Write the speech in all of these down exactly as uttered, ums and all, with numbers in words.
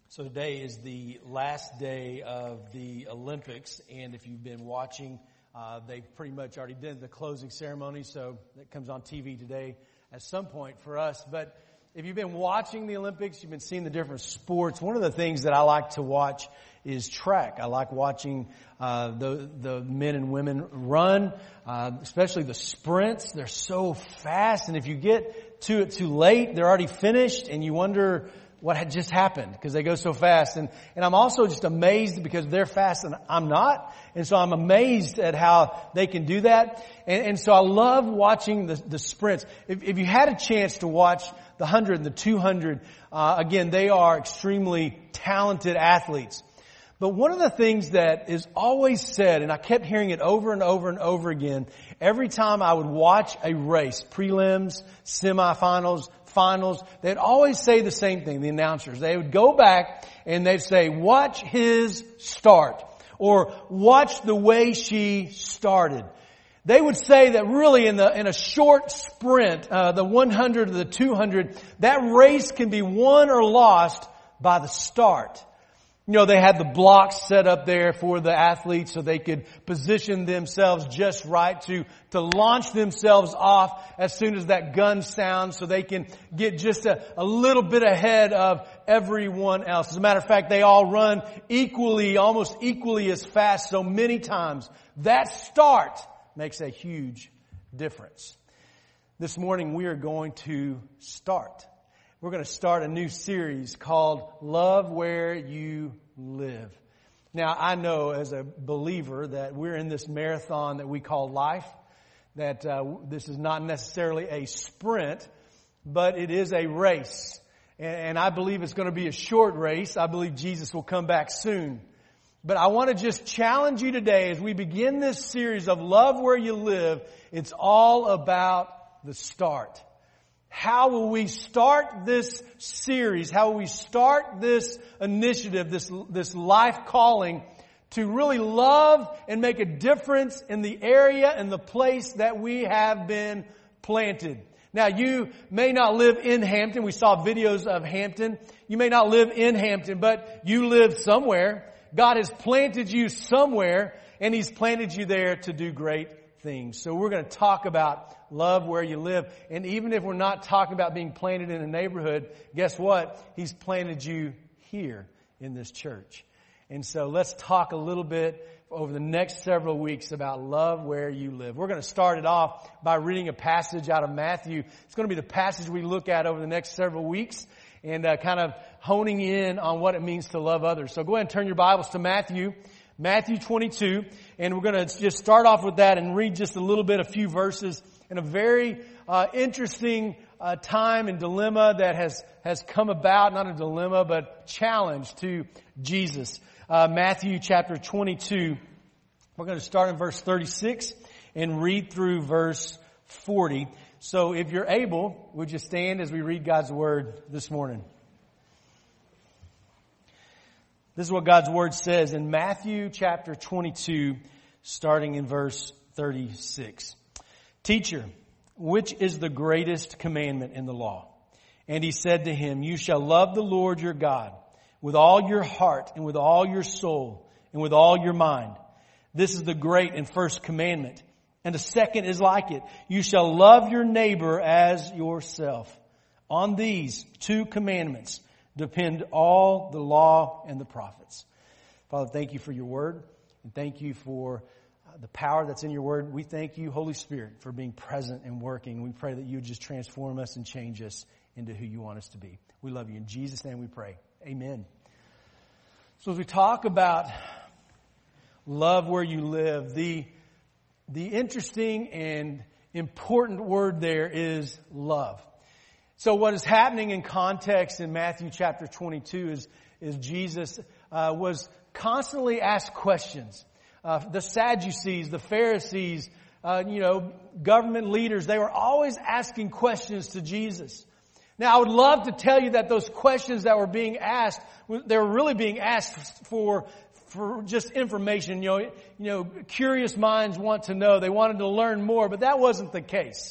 So today is the last day of the Olympics, and if you've been watching, uh, they've pretty much already did the closing ceremony, so that comes on T V today at some point for us. But if you've been watching the Olympics, you've been seeing the different sports, one of the things that I like to watch is track. I like watching uh, the the men and women run, uh, especially the sprints. They're so fast, and if you get to it too late, they're already finished, and you wonder what had just happened because they go so fast. And, and I'm also just amazed because they're fast and I'm not. And so I'm amazed at how they can do that. And, and so I love watching the, the sprints. If, if you had a chance to watch the one hundred and the two hundred, uh, again, they are extremely talented athletes. But one of the things that is always said, and I kept hearing it over and over and over again, every time I would watch a race, prelims, semifinals, finals, they'd always say the same thing, the announcers. They would go back and they'd say, watch his start, or watch the way she started. They would say that really in the in a short sprint, uh, the one hundred or the two hundred, that race can be won or lost by the start. You know, they had the blocks set up there for the athletes so they could position themselves just right to, to launch themselves off as soon as that gun sounds so they can get just a, a little bit ahead of everyone else. As a matter of fact, they all run equally, almost equally as fast so many times. That start makes a huge difference. This morning we are going to start. We're going to start a new series called Love Where You Live. Now, I know as a believer that we're in this marathon that we call life, that uh, this is not necessarily a sprint, but it is a race. And, and I believe it's going to be a short race. I believe Jesus will come back soon. But I want to just challenge you today as we begin this series of Love Where You Live. It's all about the start. How will we start this series? How will we start this initiative, this, this life calling to really love and make a difference in the area and the place that we have been planted? Now, you may not live in Hampton. We saw videos of Hampton. You may not live in Hampton, but you live somewhere. God has planted you somewhere, and He's planted you there to do great things. So we're going to talk about love where you live. And even if we're not talking about being planted in a neighborhood, guess what? He's planted you here in this church. And so let's talk a little bit over the next several weeks about love where you live. We're going to start it off by reading a passage out of Matthew. It's going to be the passage we look at over the next several weeks and uh, kind of honing in on what it means to love others. So go ahead and turn your Bibles to Matthew. Matthew twenty-two, and we're going to just start off with that and read just a little bit, a few verses in a very uh, interesting uh, time and dilemma that has, has come about, not a dilemma, but challenge to Jesus. Uh, Matthew chapter twenty-two, we're going to start in verse thirty-six and read through verse forty. So if you're able, would you stand as we read God's Word this morning? This is what God's Word says in Matthew chapter twenty-two, starting in verse thirty-six. Teacher, which is the greatest commandment in the law? And he said to him, you shall love the Lord your God with all your heart and with all your soul and with all your mind. This is the great and first commandment. And the second is like it. You shall love your neighbor as yourself. On these two commandments depend all the law and the prophets. Father, thank you for your word, and thank you for the power that's in your word. We thank you, Holy Spirit, for being present and working. We pray that you would just transform us and change us into who you want us to be. We love you. In Jesus' name we pray. Amen. So as we talk about love where you live, the, the interesting and important word there is love. So what is happening in context in Matthew chapter twenty-two is, is Jesus uh, was constantly asked questions. Uh, the Sadducees, the Pharisees, uh, you know, government leaders, they were always asking questions to Jesus. Now, I would love to tell you that those questions that were being asked, they were really being asked for for just information. You know, you know, curious minds want to know. They wanted to learn more, but that wasn't the case.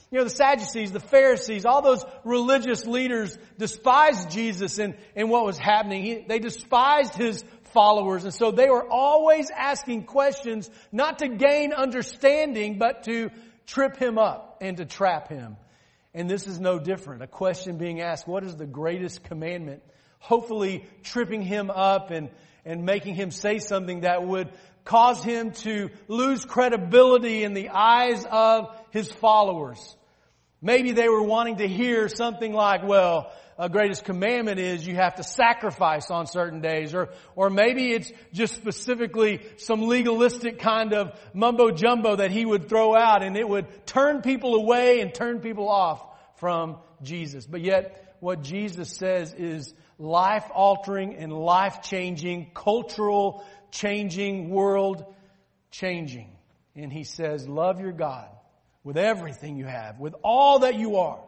You know, the Sadducees, the Pharisees, all those religious leaders despised Jesus and, and what was happening. He, they despised His followers. And so they were always asking questions, not to gain understanding, but to trip Him up and to trap Him. And this is no different. A question being asked, what is the greatest commandment? Hopefully tripping Him up and, and making Him say something that would cause Him to lose credibility in the eyes of His followers. Maybe they were wanting to hear something like, well, a greatest commandment is you have to sacrifice on certain days. Or, or maybe it's just specifically some legalistic kind of mumbo jumbo that He would throw out, and it would turn people away and turn people off from Jesus. But yet, what Jesus says is life-altering and life-changing, cultural-changing, world-changing. And He says, love your God with everything you have, with all that you are,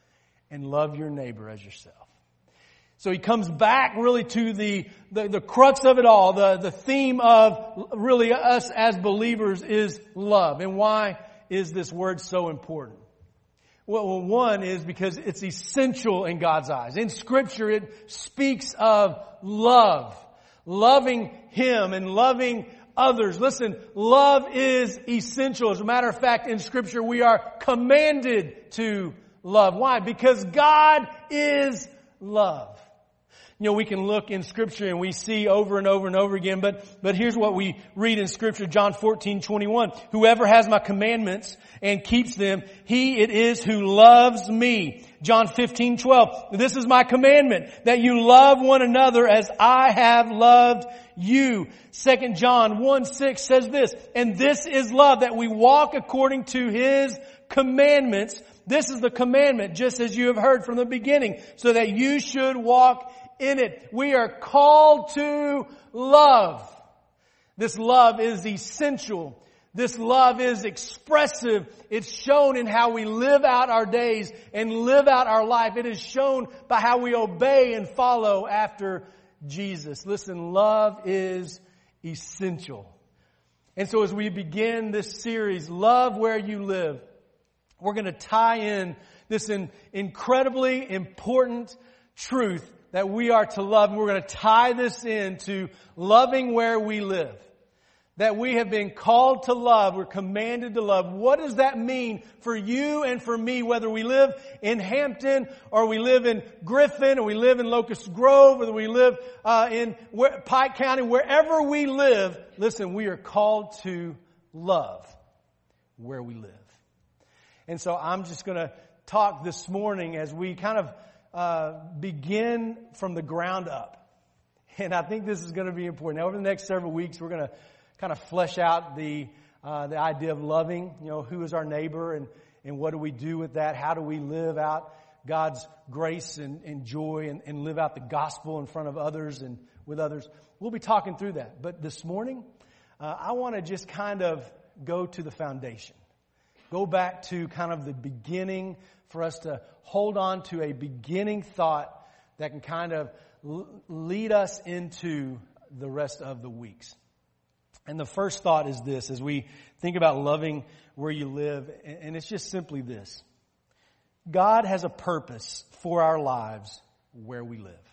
and love your neighbor as yourself. So He comes back really to the, the, the crux of it all. The, the theme of really us as believers is love. And why is this word so important? Well, one is because it's essential in God's eyes. In Scripture, it speaks of love. Loving Him and loving others. Listen, love is essential. As a matter of fact, in Scripture, we are commanded to love. Why? Because God is love. You know, we can look in Scripture and we see over and over and over again, but, but here's what we read in Scripture, John fourteen twenty-one. Whoever has my commandments and keeps them, he it is who loves me. John fifteen twelve. This is my commandment, that you love one another as I have loved you. Second John one six says this, and this is love, that we walk according to His commandments. This is the commandment, just as you have heard from the beginning, so that you should walk in it. We are called to love. This love is essential. This love is expressive. It's shown in how we live out our days and live out our life. It is shown by how we obey and follow after Jesus. Listen, love is essential. And so as we begin this series, Love Where You Live, we're going to tie in this in incredibly important truth that we are to love. And we're going to tie this into loving where we live. That we have been called to love. We're commanded to love. What does that mean for you and for me, whether we live in Hampton or we live in Griffin or we live in Locust Grove or we live uh, in Pike County, wherever we live, listen, we are called to love where we live. And so I'm just going to talk this morning as we kind of uh, begin from the ground up. And I think this is going to be important. Now, over the next several weeks, we're going to kind of flesh out the uh, the idea of loving. You know, who is our neighbor and, and what do we do with that? How do we live out God's grace and, and joy and, and live out the gospel in front of others and with others? We'll be talking through that. But this morning, uh, I want to just kind of go to the foundation. Go back to kind of the beginning for us to hold on to a beginning thought that can kind of l- lead us into the rest of the weeks. And the first thought is this, as we think about loving where you live, and it's just simply this. God has a purpose for our lives where we live.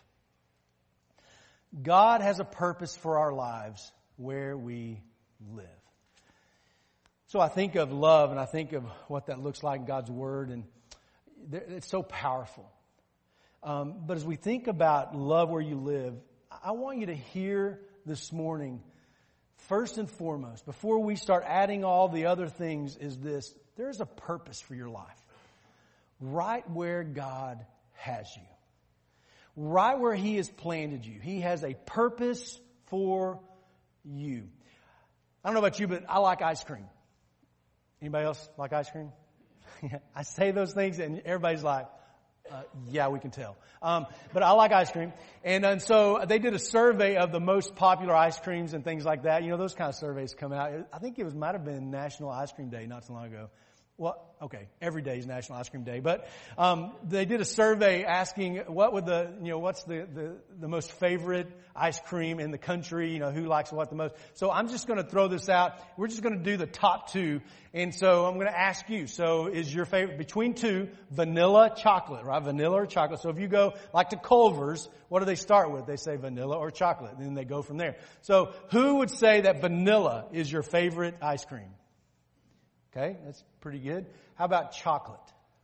God has a purpose for our lives where we live. So I think of love and I think of what that looks like in God's Word, and it's so powerful. Um, but as we think about love where you live, I want you to hear this morning, first and foremost, before we start adding all the other things, is this: there's a purpose for your life. Right where God has you. Right where He has planted you. He has a purpose for you. I don't know about you, but I like ice cream. Anybody else like ice cream? I say those things and everybody's like, uh, yeah, we can tell. Um, but I like ice cream. And, and so they did a survey of the most popular ice creams and things like that. You know, those kind of surveys come out. I think it was might have been National Ice Cream Day not so long ago. Well, okay, every day is National Ice Cream Day, but um, they did a survey asking what would the, you know, what's the, the, the most favorite ice cream in the country, you know, who likes what the most. So I'm just going to throw this out. We're just going to do the top two. And so I'm going to ask you, so is your favorite, between two, vanilla, chocolate, right? Vanilla or chocolate. So if you go like to Culver's, what do they start with? They say vanilla or chocolate, and then they go from there. So who would say that vanilla is your favorite ice cream? Okay, that's pretty good. How about chocolate?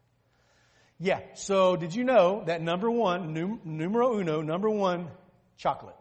Yeah, so did you know that number one, num- numero uno, number one, chocolate.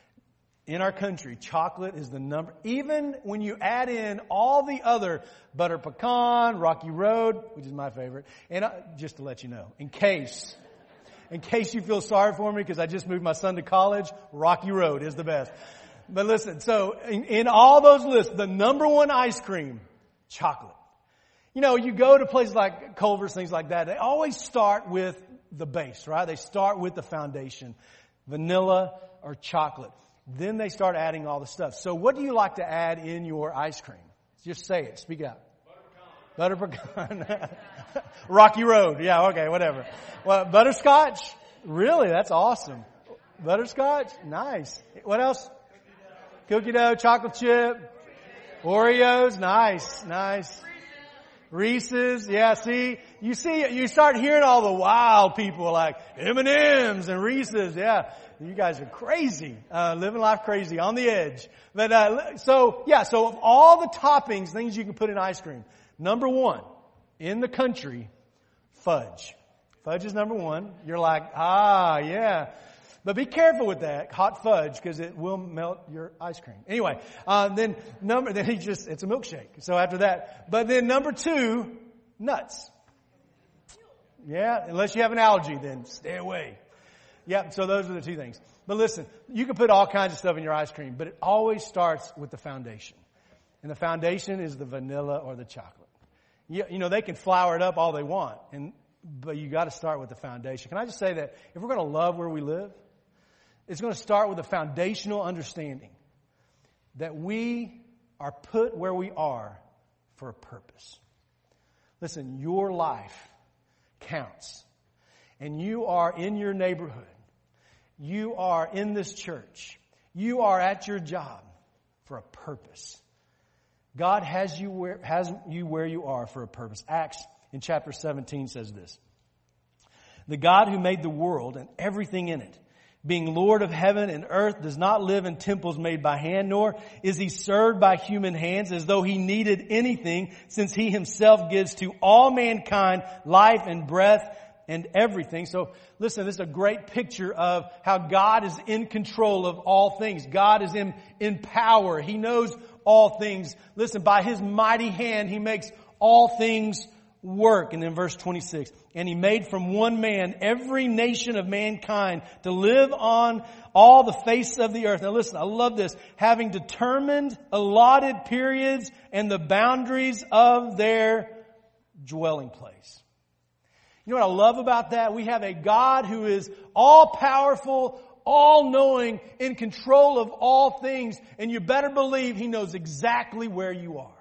In our country, chocolate is the number, even when you add in all the other butter pecan, Rocky Road, which is my favorite, and I, just to let you know, in case, in case you feel sorry for me because I just moved my son to college, Rocky Road is the best. But listen, so in, in all those lists, the number one ice cream, chocolate. You know, you go to places like Culver's, things like that, they always start with the base, right? They start with the foundation, vanilla or chocolate. Then they start adding all the stuff. So what do you like to add in your ice cream? Just say it. Speak out. Butter pecan. Butter pecan. Rocky Road. Yeah, okay, whatever. Well, butterscotch? Really? That's awesome. Butterscotch? Nice. What else? Cookie dough, chocolate chip. Oreos? Nice, nice. Reese's, yeah, see, you see, you start hearing all the wild people like M and M's and Reese's, yeah. You guys are crazy, uh, living life crazy, on the edge. But, uh, so, yeah, so of all the toppings, things you can put in ice cream, number one, in the country, fudge. Fudge is number one. You're like, ah, yeah. But be careful with that, hot fudge, because it will melt your ice cream. Anyway, uh, then number, then he just, it's a milkshake. So after that, but then number two, nuts. Yeah, unless you have an allergy, then stay away. Yeah, so those are the two things. But listen, you can put all kinds of stuff in your ice cream, but it always starts with the foundation. And the foundation is the vanilla or the chocolate. You, you know, they can flour it up all they want, and but you got to start with the foundation. Can I just say that if we're going to love where we live, it's going to start with a foundational understanding that we are put where we are for a purpose. Listen, your life counts. And you are in your neighborhood. You are in this church. You are at your job for a purpose. God has you where, has you where you are for a purpose. Acts in chapter seventeen says this. The God who made the world and everything in it, being Lord of heaven and earth, does not live in temples made by hand, nor is he served by human hands as though he needed anything, since he himself gives to all mankind life and breath and everything. So listen, this is a great picture of how God is in control of all things. God is in, in power. He knows all things. Listen, by his mighty hand, he makes all things work. And then verse twenty-six, and he made from one man every nation of mankind to live on all the face of the earth. Now listen, I love this. Having determined allotted periods and the boundaries of their dwelling place. You know what I love about that? We have a God who is all powerful, all knowing, in control of all things, and you better believe he knows exactly where you are.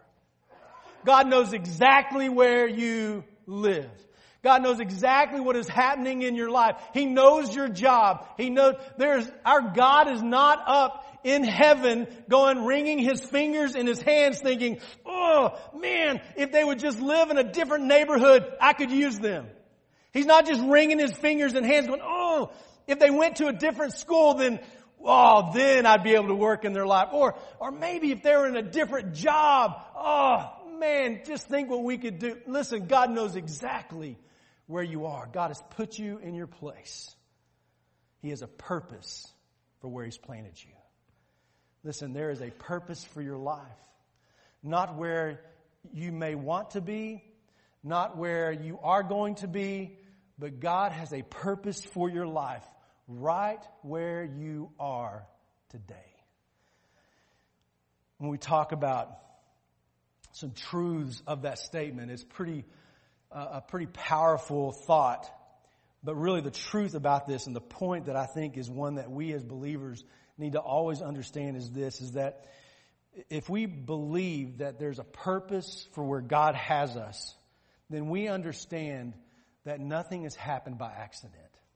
God knows exactly where you live. God knows exactly what is happening in your life. He knows your job. He knows there's, our God is not up in heaven going, wringing his fingers in his hands thinking, oh man, if they would just live in a different neighborhood, I could use them. He's not just wringing his fingers and hands going, oh, if they went to a different school, then, oh, then I'd be able to work in their life. Or, or maybe if they were in a different job, oh, man, just think what we could do. Listen, God knows exactly where you are. God has put you in your place. He has a purpose for where he's planted you. Listen, there is a purpose for your life. Not where you may want to be, not where you are going to be, but God has a purpose for your life right where you are today. When we talk about some truths of that statement, it's pretty uh, a pretty powerful thought. But really the truth about this, and the point that I think is one that we as believers need to always understand, is this, is that if we believe that there's a purpose for where God has us, then we understand that nothing has happened by accident.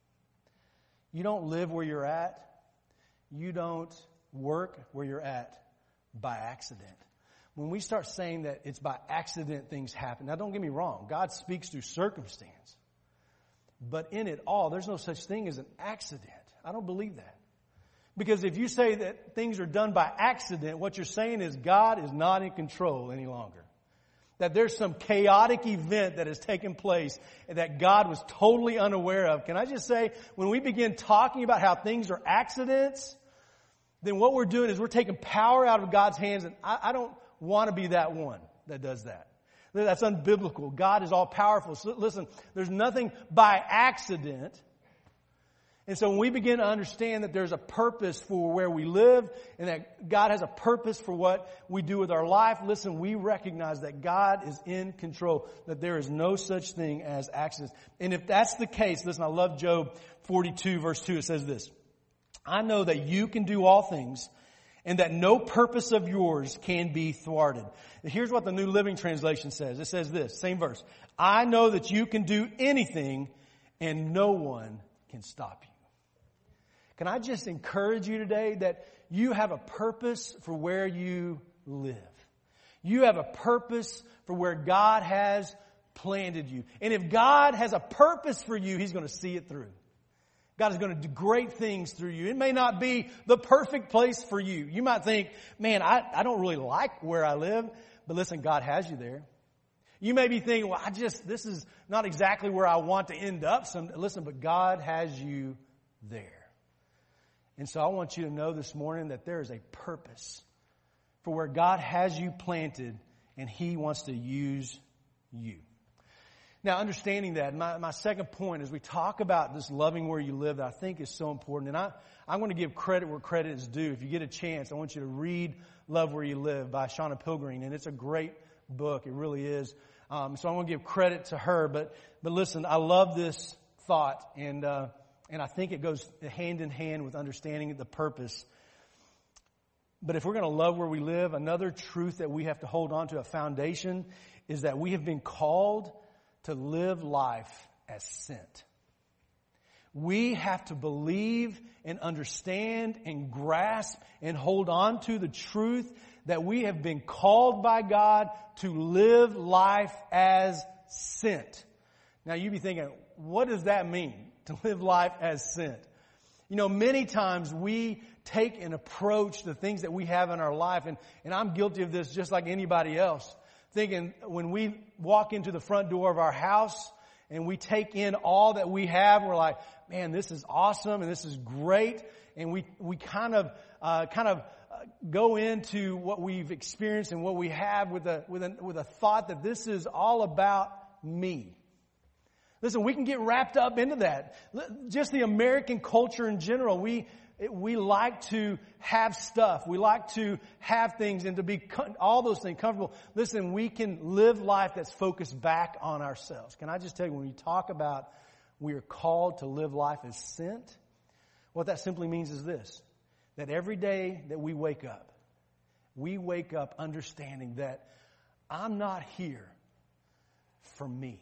You don't live where you're at. You don't work where you're at by accident. When we start saying that it's by accident things happen, now don't get me wrong, God speaks through circumstance. But in it all, there's no such thing as an accident. I don't believe that. Because if you say that things are done by accident, what you're saying is God is not in control any longer. That there's some chaotic event that has taken place and that God was totally unaware of. Can I just say, when we begin talking about how things are accidents, then what we're doing is we're taking power out of God's hands, and I, I don't want to be that one that does that. That's unbiblical. God is all powerful. So listen, there's nothing by accident. And so when we begin to understand that there's a purpose for where we live and that God has a purpose for what we do with our life, listen, we recognize that God is in control, that there is no such thing as accidents. And if that's the case, listen, I love Job forty-two verse two. It says this, I know that you can do all things and that no purpose of yours can be thwarted. And here's what the New Living Translation says. It says this, same verse. I know that you can do anything and no one can stop you. Can I just encourage you today that you have a purpose for where you live. You have a purpose for where God has planted you. And if God has a purpose for you, He's going to see it through. God is going to do great things through you. It may not be the perfect place for you. You might think, man, I, I don't really like where I live. But listen, God has you there. You may be thinking, well, I just, this is not exactly where I want to end up. Some, listen, but God has you there. And so I want you to know this morning that there is a purpose for where God has you planted and He wants to use you. Now, understanding that, my, my second point as we talk about this loving where you live that I think is so important. And I, I'm going to give credit where credit is due. If you get a chance, I want you to read Love Where You Live by Shauna Pilgreen. And it's a great book. It really is. Um, so I want to give credit to her. But, but listen, I love this thought. And, uh, And I think it goes hand in hand with understanding the purpose. But if we're going to love where we live, another truth that we have to hold on to, a foundation, is that we have been called to live life as sent. We have to believe and understand and grasp and hold on to the truth that we have been called by God to live life as sent. Now you'd be thinking, what does that mean? To live life as sent. You know, many times we take and approach the things that we have in our life, and, and I'm guilty of this just like anybody else, thinking when we walk into the front door of our house and we take in all that we have, we're like, man, this is awesome and this is great, and we, we kind of, uh, kind of uh, go into what we've experienced and what we have with a, with a, with a thought that this is all about me. Listen, we can get wrapped up into that. Just the American culture in general, we we like to have stuff. We like to have things and to be all those things comfortable. Listen, we can live life that's focused back on ourselves. Can I just tell you, when we talk about we are called to live life as sent, what that simply means is this, that every day that we wake up, we wake up understanding that I'm not here for me.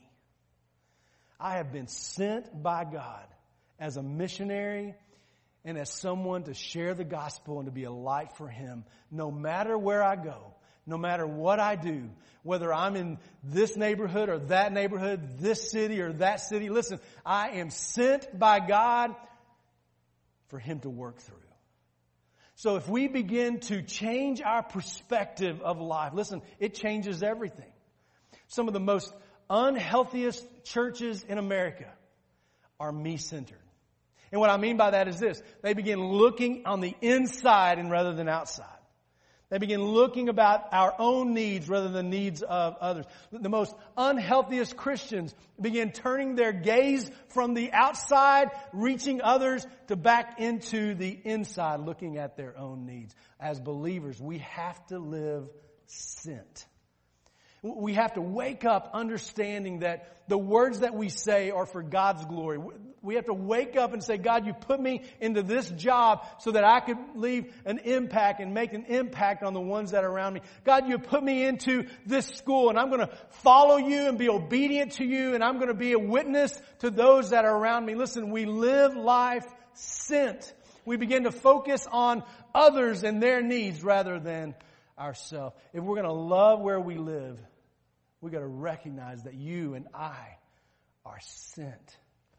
I have been sent by God as a missionary and as someone to share the gospel and to be a light for Him. No matter where I go, no matter what I do, whether I'm in this neighborhood or that neighborhood, this city or that city, listen, I am sent by God for Him to work through. So if we begin to change our perspective of life, listen, it changes everything. Some of the most unhealthiest churches in America are me-centered. And what I mean by that is this. They begin looking on the inside and rather than outside. They begin looking about our own needs rather than needs of others. The most unhealthiest Christians begin turning their gaze from the outside, reaching others, to back into the inside, looking at their own needs. As believers, we have to live sent. We have to wake up understanding that the words that we say are for God's glory. we have to wake up and say, God, you put me into this job so that I could leave an impact and make an impact on the ones that are around me. God, you put me into this school and I'm going to follow you and be obedient to you and I'm going to be a witness to those that are around me. Listen, we live life sent. We begin to focus on others and their needs rather than ourselves. If we're going to love where we live, we got to recognize that you and I are sent.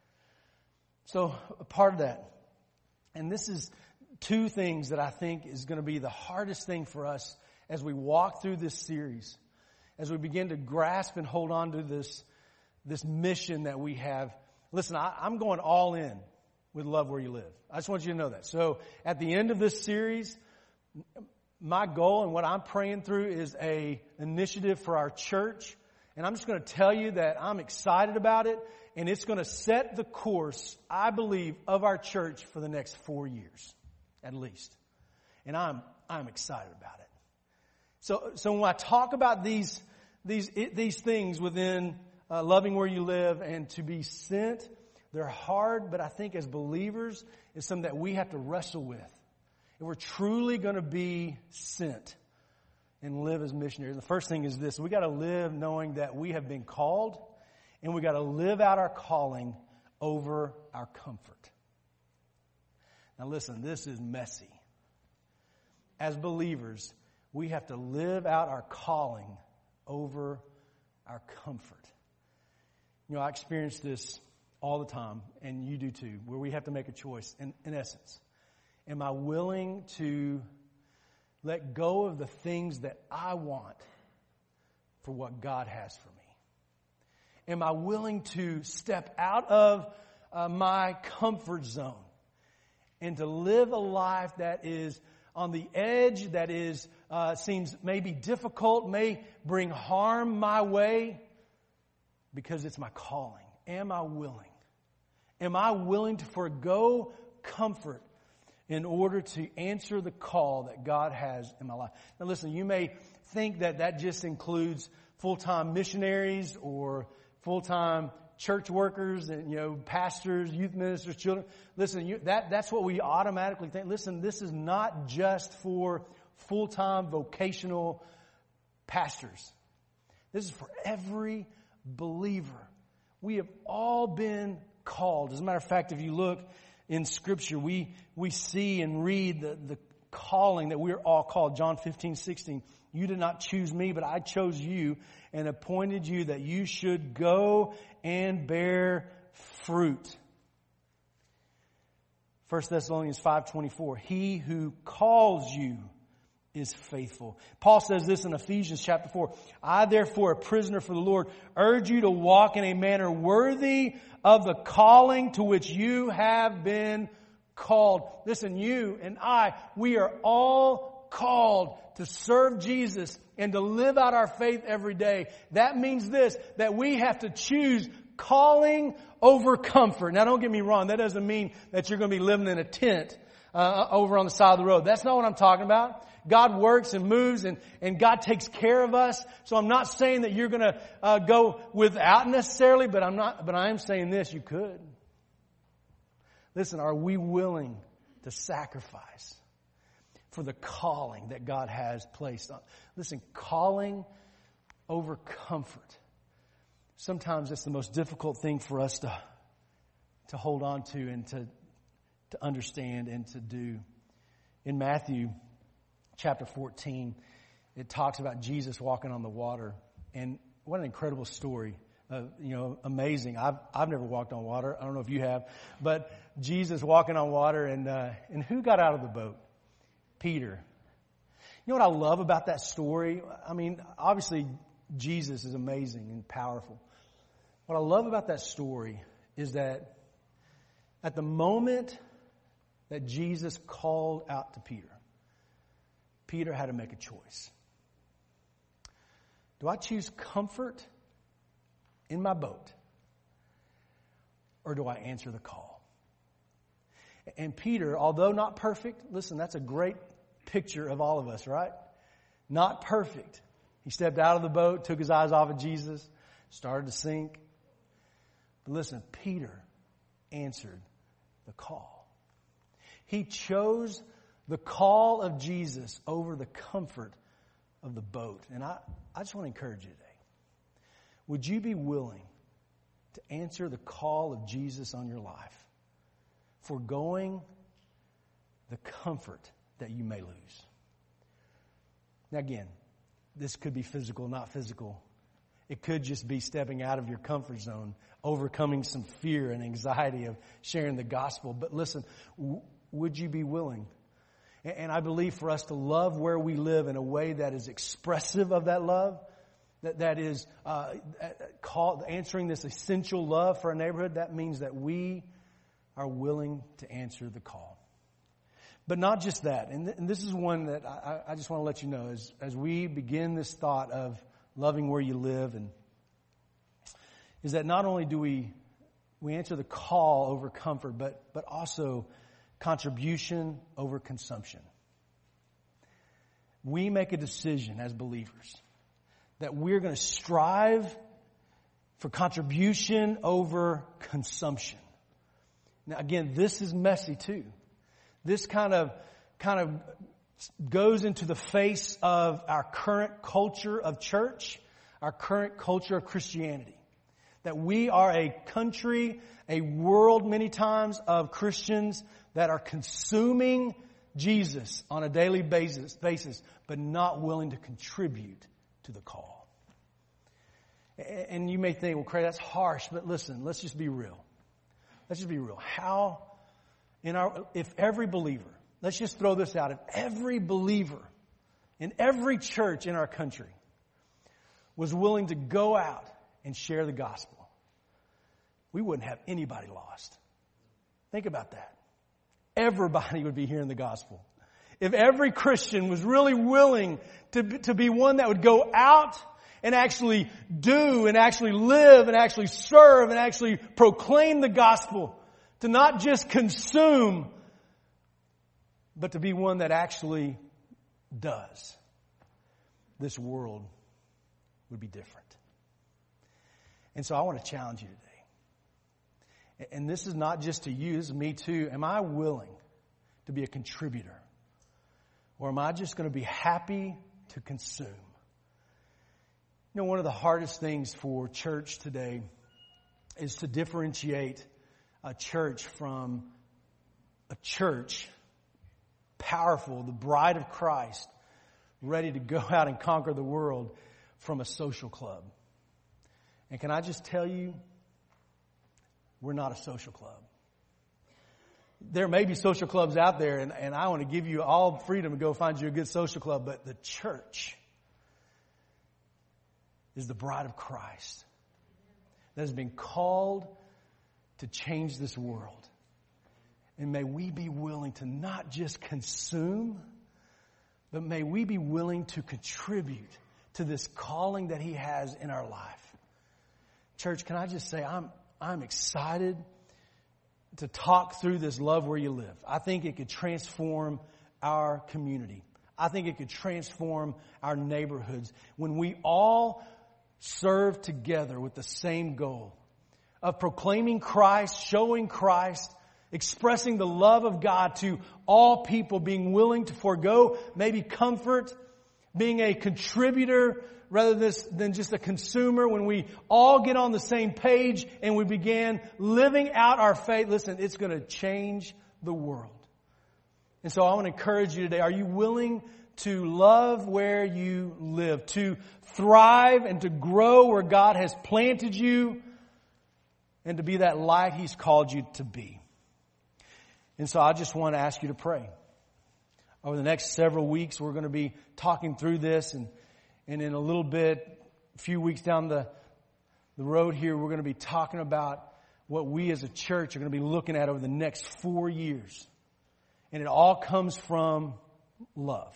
So a part of that, and this is two things that I think is going to be the hardest thing for us as we walk through this series, as we begin to grasp and hold on to this, this mission that we have. Listen, I, I'm going all in with Love Where You Live. I just want you to know that. So at the end of this series, my goal and what I'm praying through is a initiative for our church. And I'm just going to tell you that I'm excited about it. And it's going to set the course, I believe, of our church for the next four years, at least. And I'm I'm excited about it. So so when I talk about these these these things within uh, loving where you live and to be sent, they're hard, but I think as believers, it's something that we have to wrestle with. If we're truly going to be sent and live as missionaries, the first thing is this: we got to live knowing that we have been called. And we got to live out our calling over our comfort. Now listen, this is messy. As believers, we have to live out our calling over our comfort. You know, I experience this all the time, and you do too, where we have to make a choice. In, in essence, am I willing to let go of the things that I want for what God has for me? Am I willing to step out of uh, my comfort zone and to live a life that is on the edge, that is uh, seems maybe difficult, may bring harm my way because it's my calling? Am I willing? Am I willing to forego comfort in order to answer the call that God has in my life? Now listen, you may think that that just includes full-time missionaries or full-time church workers and, you know, pastors, youth ministers, children. Listen, you, that, that's what we automatically think. Listen, this is not just for full-time vocational pastors. This is for every believer. We have all been called. As a matter of fact, if you look in Scripture, we, we see and read the, the calling that we're all called. John fifteen, sixteen. You did not choose me, but I chose you and appointed you that you should go and bear fruit. First Thessalonians five twenty-four. He who calls you is faithful. Paul says this in Ephesians chapter four. I therefore, a prisoner for the Lord, urge you to walk in a manner worthy of the calling to which you have been called. Listen, you and I, we are all called to serve Jesus and to live out our faith every day. That means this, that we have to choose calling over comfort. Now don't get me wrong, that doesn't mean that you're going to be living in a tent uh, over on the side of the road. That's not what I'm talking about. God works and moves and, and God takes care of us. So I'm not saying that you're going to uh, go without necessarily, but I'm not, but I am saying this, you could. Listen, are we willing to sacrifice for the calling that God has placed on? Listen, calling over comfort. Sometimes it's the most difficult thing for us to, to hold on to and to, to understand and to do. In Matthew chapter fourteen, it talks about Jesus walking on the water. And what an incredible story. Uh, you know, amazing. I've, I've never walked on water. I don't know if you have. But Jesus walking on water, and uh, and who got out of the boat? Peter. You know what I love about that story? I mean, obviously, Jesus is amazing and powerful. What I love about that story is that at the moment that Jesus called out to Peter, Peter had to make a choice. Do I choose comfort in my boat, or do I answer the call? And Peter, although not perfect, listen, that's a great picture of all of us, right? Not perfect. He stepped out of the boat, took his eyes off of Jesus, started to sink. But listen, Peter answered the call. He chose the call of Jesus over the comfort of the boat. And I, I just want to encourage you today. Would you be willing to answer the call of Jesus on your life, foregoing the comfort that you may lose? Now again, this could be physical, not physical. It could just be stepping out of your comfort zone, overcoming some fear and anxiety of sharing the gospel. But listen, w- would you be willing? And, and I believe for us to love where we live in a way that is expressive of that love, that, that is uh, call, answering this essential love for our neighborhood, that means that we are willing to answer the call. But not just that, and, th- and this is one that I, I just want to let you know as, as we begin this thought of loving where you live, and is that not only do we we answer the call over comfort, but but also contribution over consumption. We make a decision as believers that we're going to strive for contribution over consumption. Now again, this is messy too. This kind of kind of goes into the face of our current culture of church, our current culture of Christianity. That we are a country, a world many times of Christians that are consuming Jesus on a daily basis, basis, but not willing to contribute to the call. And you may think, well, Craig, that's harsh, but listen, let's just be real. Let's just be real. How, in our, if every believer, let's just throw this out, if every believer in every church in our country was willing to go out and share the gospel, we wouldn't have anybody lost. Think about that. Everybody would be hearing the gospel. If every Christian was really willing to, to be one that would go out and actually do and actually live and actually serve and actually proclaim the gospel, to not just consume, but to be one that actually does, this world would be different. And so I want to challenge you today. And this is not just to you, this is me too. Am I willing to be a contributor? Or am I just going to be happy to consume? You know, one of the hardest things for church today is to differentiate a church from a church, powerful, the bride of Christ, ready to go out and conquer the world, from a social club. And can I just tell you, we're not a social club. There may be social clubs out there, and, and I want to give you all freedom to go find you a good social club, but the church is the bride of Christ that has been called to change this world. And may we be willing to not just consume, but may we be willing to contribute to this calling that He has in our life. Church, can I just say, I'm I'm excited to talk through this Love Where You Live. I think it could transform our community. I think it could transform our neighborhoods when we all serve together with the same goal of proclaiming Christ, showing Christ, expressing the love of God to all people, being willing to forego maybe comfort, being a contributor rather than just a consumer. When we all get on the same page and we begin living out our faith, listen, it's going to change the world. And so I want to encourage you today, are you willing to love where you live, to thrive and to grow where God has planted you, and to be that light He's called you to be? And so I just want to ask you to pray. Over the next several weeks, we're going to be talking through this, and, and in a little bit, a few weeks down the, the road here, we're going to be talking about what we as a church are going to be looking at over the next four years. And it all comes from love.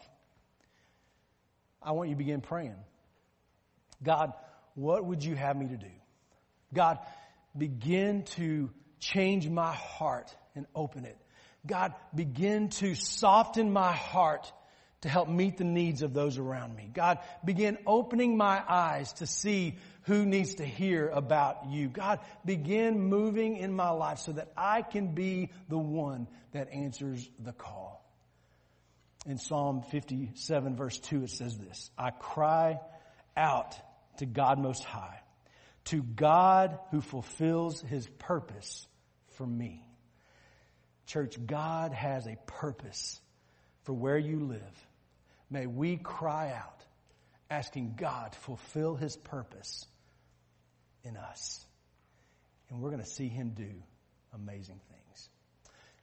I want you to begin praying. God, what would you have me to do? God, begin to change my heart and open it. God, begin to soften my heart to help meet the needs of those around me. God, begin opening my eyes to see who needs to hear about you. God, begin moving in my life so that I can be the one that answers the call. In Psalm fifty-seven verse two, it says this, I cry out to God Most High, to God who fulfills His purpose for me. Church, God has a purpose for where you live. May we cry out, asking God to fulfill His purpose in us. And we're going to see Him do amazing things.